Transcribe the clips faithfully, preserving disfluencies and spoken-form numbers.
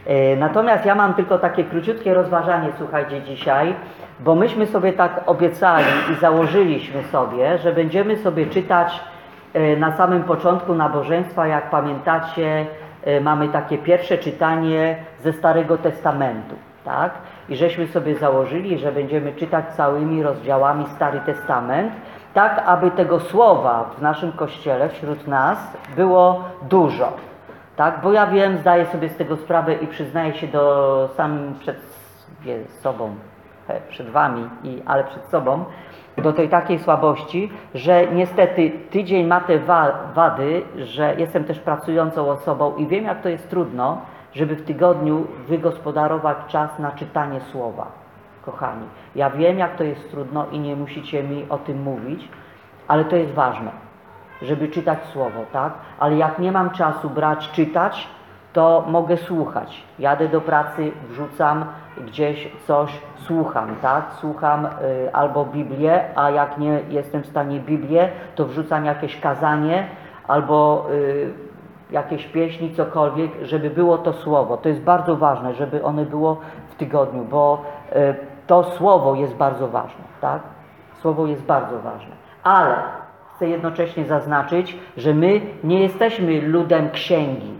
Natomiast ja mam tylko takie króciutkie rozważanie, słuchajcie, dzisiaj, bo myśmy sobie tak obiecali i założyliśmy sobie, że będziemy sobie czytać na samym początku nabożeństwa, jak pamiętacie, mamy takie pierwsze czytanie ze Starego Testamentu, tak? I żeśmy sobie założyli, że będziemy czytać całymi rozdziałami Stary Testament, tak aby tego słowa w naszym Kościele, wśród nas, było dużo. Tak? Bo ja wiem, zdaję sobie z tego sprawę i przyznaję się do samym przed sobą, przed wami, i, ale przed sobą, do tej takiej słabości, że niestety tydzień ma te wa wady, że jestem też pracującą osobą i wiem, jak to jest trudno, żeby w tygodniu wygospodarować czas na czytanie słowa. Kochani, ja wiem, jak to jest trudno i nie musicie mi o tym mówić, ale to jest ważne, żeby czytać słowo, tak? Ale jak nie mam czasu brać, czytać, to mogę słuchać. Jadę do pracy, wrzucam gdzieś coś, słucham, tak? Słucham y, albo Biblię, a jak nie jestem w stanie Biblię, to wrzucam jakieś kazanie albo y, jakieś pieśni, cokolwiek, żeby było to słowo. To jest bardzo ważne, żeby one było w tygodniu, bo y, to słowo jest bardzo ważne, tak? Słowo jest bardzo ważne. Ale chcę jednocześnie zaznaczyć, że my nie jesteśmy ludem księgi.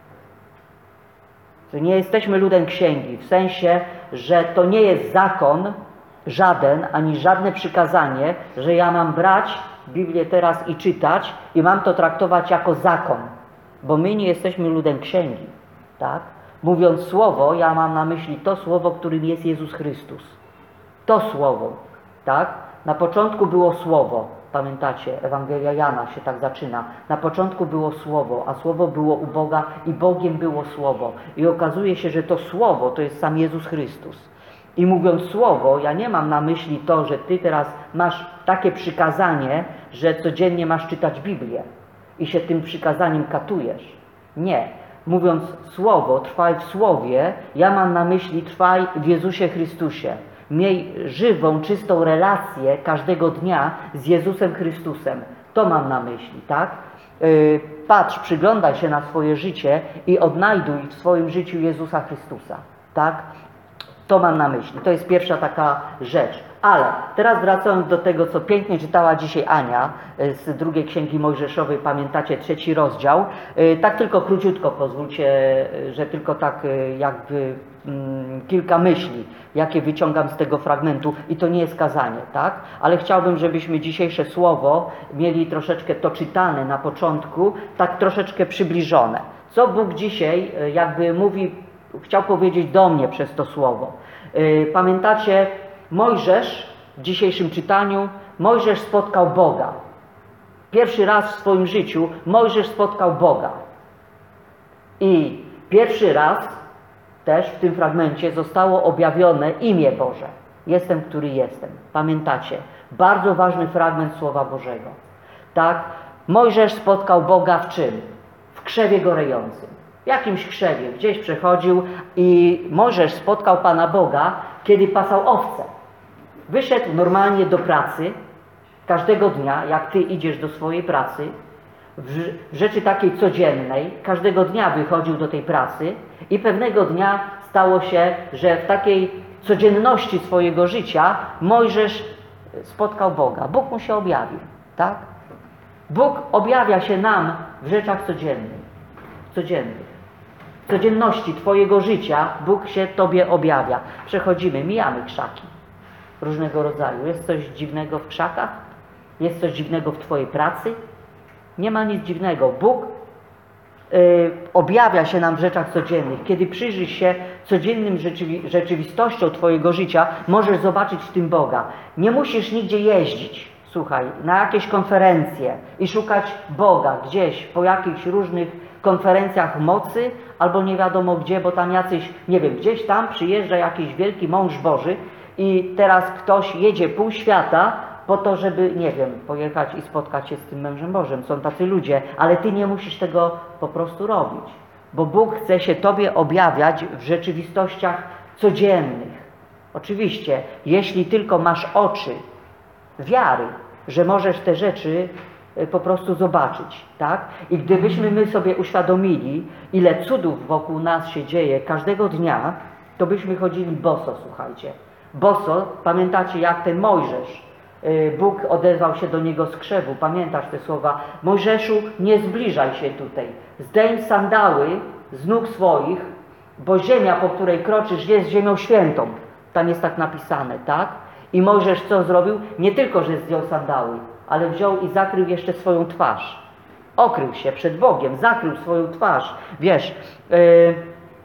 Nie jesteśmy ludem księgi, w sensie, że to nie jest zakon żaden, ani żadne przykazanie, że ja mam brać Biblię teraz i czytać i mam to traktować jako zakon, bo my nie jesteśmy ludem księgi, tak? Mówiąc słowo, ja mam na myśli to słowo, którym jest Jezus Chrystus. To słowo, tak? Na początku było słowo. Pamiętacie, Ewangelia Jana się tak zaczyna. Na początku było Słowo, a Słowo było u Boga i Bogiem było Słowo. I okazuje się, że to Słowo to jest sam Jezus Chrystus. I mówiąc Słowo, ja nie mam na myśli to, że Ty teraz masz takie przykazanie, że codziennie masz czytać Biblię i się tym przykazaniem katujesz. Nie. Mówiąc Słowo, trwaj w Słowie, ja mam na myśli trwaj w Jezusie Chrystusie. Miej żywą, czystą relację każdego dnia z Jezusem Chrystusem. To mam na myśli, tak? Yy, patrz, przyglądaj się na swoje życie i odnajduj w swoim życiu Jezusa Chrystusa, tak? To mam na myśli. To jest pierwsza taka rzecz. Ale teraz wracając do tego, co pięknie czytała dzisiaj Ania z drugiej Księgi Mojżeszowej, pamiętacie, trzeci rozdział. Tak tylko króciutko pozwólcie, że tylko tak jakby mm, kilka myśli, jakie wyciągam z tego fragmentu i to nie jest kazanie, tak? Ale chciałbym, żebyśmy dzisiejsze słowo mieli troszeczkę to czytane na początku, tak troszeczkę przybliżone. Co Bóg dzisiaj jakby mówi, chciał powiedzieć do mnie przez to słowo. Pamiętacie, Mojżesz w dzisiejszym czytaniu, Mojżesz spotkał Boga. Pierwszy raz w swoim życiu Mojżesz spotkał Boga. I pierwszy raz też w tym fragmencie zostało objawione imię Boże. Jestem, który jestem. Pamiętacie? Bardzo ważny fragment Słowa Bożego. Tak? Mojżesz spotkał Boga w czym? W krzewie gorejącym. W jakimś krzewie. Gdzieś przechodził i Mojżesz spotkał Pana Boga, kiedy pasał owce. Wyszedł normalnie do pracy, każdego dnia, jak ty idziesz do swojej pracy, w rzeczy takiej codziennej, każdego dnia wychodził do tej pracy i pewnego dnia stało się, że w takiej codzienności swojego życia Mojżesz spotkał Boga. Bóg mu się objawił, tak? Bóg objawia się nam w rzeczach codziennych. Codziennych. W codzienności twojego życia Bóg się tobie objawia. Przechodzimy, mijamy krzaki różnego rodzaju. Jest coś dziwnego w krzakach? Jest coś dziwnego w twojej pracy? Nie ma nic dziwnego. Bóg y, objawia się nam w rzeczach codziennych. Kiedy przyjrzysz się codziennym rzeczywi rzeczywistością twojego życia, możesz zobaczyć w tym Boga. Nie musisz nigdzie jeździć, słuchaj, na jakieś konferencje i szukać Boga gdzieś po jakichś różnych konferencjach mocy, albo nie wiadomo gdzie, bo tam jacyś, nie wiem, gdzieś tam przyjeżdża jakiś wielki mąż Boży i teraz ktoś jedzie pół świata po to, żeby, nie wiem, pojechać i spotkać się z tym mężem Bożym. Są tacy ludzie, ale ty nie musisz tego po prostu robić, bo Bóg chce się tobie objawiać w rzeczywistościach codziennych. Oczywiście, jeśli tylko masz oczy wiary, że możesz te rzeczy po prostu zobaczyć, tak? I gdybyśmy my sobie uświadomili, ile cudów wokół nas się dzieje każdego dnia, to byśmy chodzili boso, słuchajcie. Boso, pamiętacie jak ten Mojżesz, Bóg odezwał się do niego z krzewu, pamiętasz te słowa? Mojżeszu, nie zbliżaj się tutaj, zdejm sandały z nóg swoich, bo ziemia, po której kroczysz, jest ziemią świętą. Tam jest tak napisane, tak? I Mojżesz co zrobił? Nie tylko, że zdjął sandały, ale wziął i zakrył jeszcze swoją twarz. Okrył się przed Bogiem, zakrył swoją twarz. Wiesz, yy,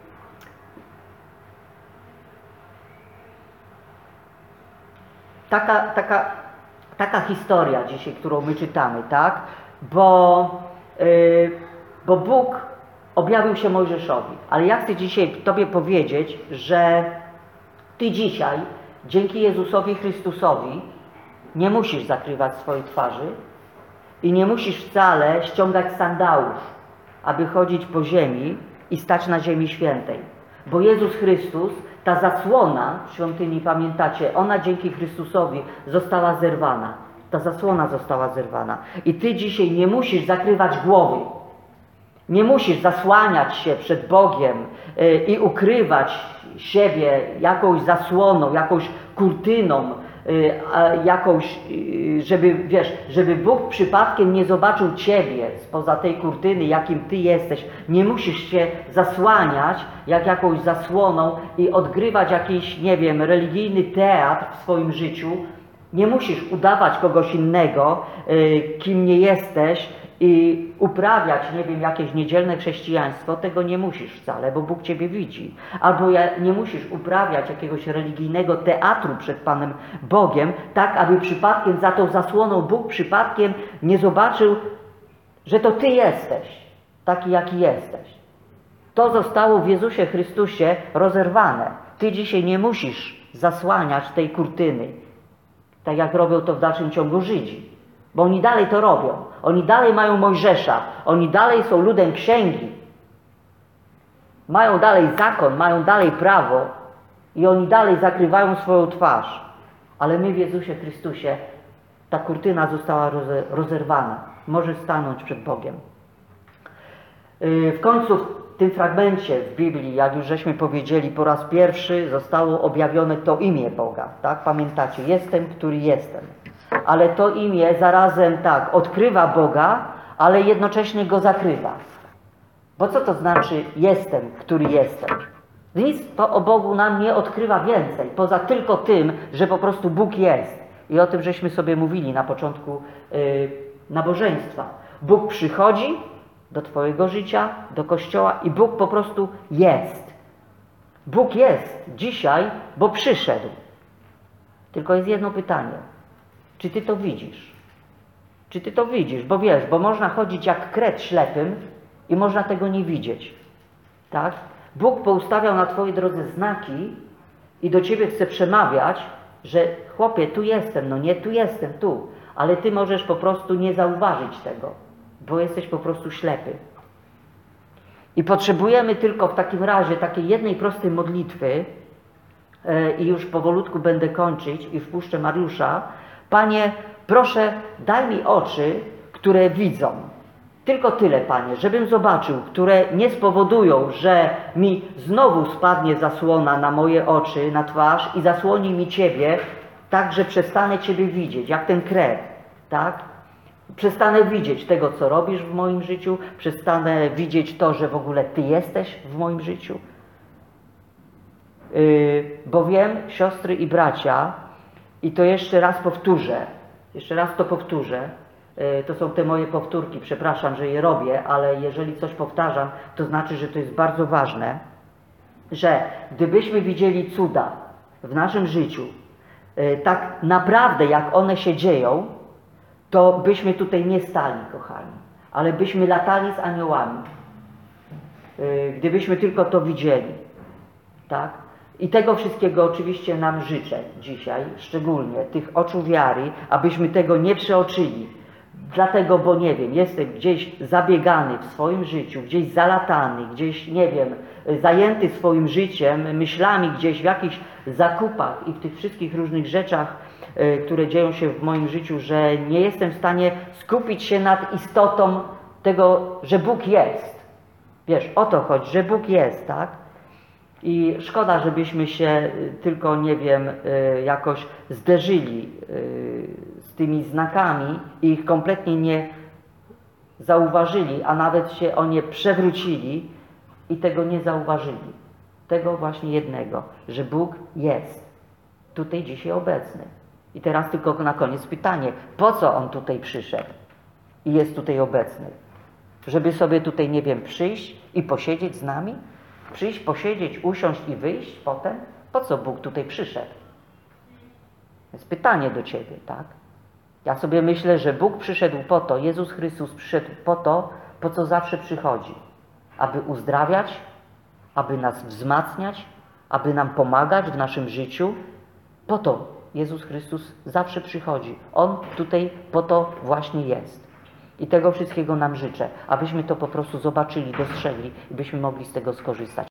taka, taka, taka historia dzisiaj, którą my czytamy, tak? Bo, yy, bo Bóg objawił się Mojżeszowi. Ale ja chcę dzisiaj Tobie powiedzieć, że Ty dzisiaj, dzięki Jezusowi Chrystusowi, nie musisz zakrywać swojej twarzy i nie musisz wcale ściągać sandałów, aby chodzić po ziemi i stać na ziemi świętej. Bo Jezus Chrystus, ta zasłona w świątyni, pamiętacie, ona dzięki Chrystusowi została zerwana. Ta zasłona została zerwana. I Ty dzisiaj nie musisz zakrywać głowy. Nie musisz zasłaniać się przed Bogiem yy, i ukrywać siebie jakąś zasłoną, jakąś kurtyną, yy, jakąś, yy, żeby, wiesz, żeby Bóg przypadkiem nie zobaczył Ciebie spoza tej kurtyny, jakim Ty jesteś. Nie musisz się zasłaniać jak jakąś zasłoną i odgrywać jakiś, nie wiem, religijny teatr w swoim życiu. Nie musisz udawać kogoś innego, yy, kim nie jesteś, i uprawiać, nie wiem, jakieś niedzielne chrześcijaństwo, tego nie musisz wcale, bo Bóg Ciebie widzi. Albo nie musisz uprawiać jakiegoś religijnego teatru przed Panem Bogiem, tak aby przypadkiem za tą zasłoną Bóg przypadkiem nie zobaczył, że to Ty jesteś, taki jaki jesteś. To zostało w Jezusie Chrystusie rozerwane. Ty dzisiaj nie musisz zasłaniać tej kurtyny, tak jak robią to w dalszym ciągu Żydzi. Bo oni dalej to robią. Oni dalej mają Mojżesza. Oni dalej są ludem księgi. Mają dalej zakon, mają dalej prawo. I oni dalej zakrywają swoją twarz. Ale my w Jezusie Chrystusie, ta kurtyna została rozerwana. Możesz stanąć przed Bogiem. W końcu w tym fragmencie w Biblii, jak już żeśmy powiedzieli, po raz pierwszy zostało objawione to imię Boga. Tak? Pamiętacie? Jestem, który jestem. Ale to imię zarazem tak odkrywa Boga, ale jednocześnie Go zakrywa. Bo co to znaczy jestem, który jestem? Nic to o Bogu nam nie odkrywa więcej, poza tylko tym, że po prostu Bóg jest. I o tym żeśmy sobie mówili na początku yy, nabożeństwa. Bóg przychodzi do Twojego życia, do Kościoła i Bóg po prostu jest. Bóg jest dzisiaj, bo przyszedł. Tylko jest jedno pytanie. Czy Ty to widzisz? Czy Ty to widzisz? Bo wiesz, bo można chodzić jak kret ślepym i można tego nie widzieć. Tak? Bóg poustawiał na Twojej drodze znaki i do Ciebie chce przemawiać, że chłopie, tu jestem, no nie, tu jestem, tu. Ale Ty możesz po prostu nie zauważyć tego, bo jesteś po prostu ślepy. I potrzebujemy tylko w takim razie takiej jednej prostej modlitwy yy, i już powolutku będę kończyć i wpuszczę Mariusza. Panie, proszę, daj mi oczy, które widzą. Tylko tyle, Panie, żebym zobaczył, które nie spowodują, że mi znowu spadnie zasłona na moje oczy, na twarz i zasłoni mi Ciebie, tak, że przestanę Ciebie widzieć, jak ten kret, tak? Przestanę widzieć tego, co robisz w moim życiu, przestanę widzieć to, że w ogóle Ty jesteś w moim życiu. Yy, bo wiem, siostry i bracia, i to jeszcze raz powtórzę, jeszcze raz to powtórzę, to są te moje powtórki, przepraszam, że je robię, ale jeżeli coś powtarzam, to znaczy, że to jest bardzo ważne, że gdybyśmy widzieli cuda w naszym życiu, tak naprawdę jak one się dzieją, to byśmy tutaj nie stali, kochani, ale byśmy latali z aniołami, gdybyśmy tylko to widzieli, tak? I tego wszystkiego oczywiście nam życzę dzisiaj, szczególnie tych oczu wiary, abyśmy tego nie przeoczyli. Dlatego, bo nie wiem, jestem gdzieś zabiegany w swoim życiu, gdzieś zalatany, gdzieś, nie wiem, zajęty swoim życiem, myślami gdzieś w jakichś zakupach i w tych wszystkich różnych rzeczach, y, które dzieją się w moim życiu, że nie jestem w stanie skupić się nad istotą tego, że Bóg jest. Wiesz, o to chodzi, że Bóg jest, tak? I szkoda, żebyśmy się tylko, nie wiem, jakoś zderzyli z tymi znakami i ich kompletnie nie zauważyli, a nawet się o nie przewrócili i tego nie zauważyli. Tego właśnie jednego, że Bóg jest tutaj dzisiaj obecny. I teraz tylko na koniec pytanie, po co On tutaj przyszedł i jest tutaj obecny? Żeby sobie tutaj, nie wiem, przyjść i posiedzieć z nami? Przyjść, posiedzieć, usiąść i wyjść potem? Po co Bóg tutaj przyszedł? To jest pytanie do Ciebie, tak? Ja sobie myślę, że Bóg przyszedł po to, Jezus Chrystus przyszedł po to, po co zawsze przychodzi. Aby uzdrawiać, aby nas wzmacniać, aby nam pomagać w naszym życiu. Po to Jezus Chrystus zawsze przychodzi. On tutaj po to właśnie jest. I tego wszystkiego nam życzę, abyśmy to po prostu zobaczyli, dostrzegli i byśmy mogli z tego skorzystać.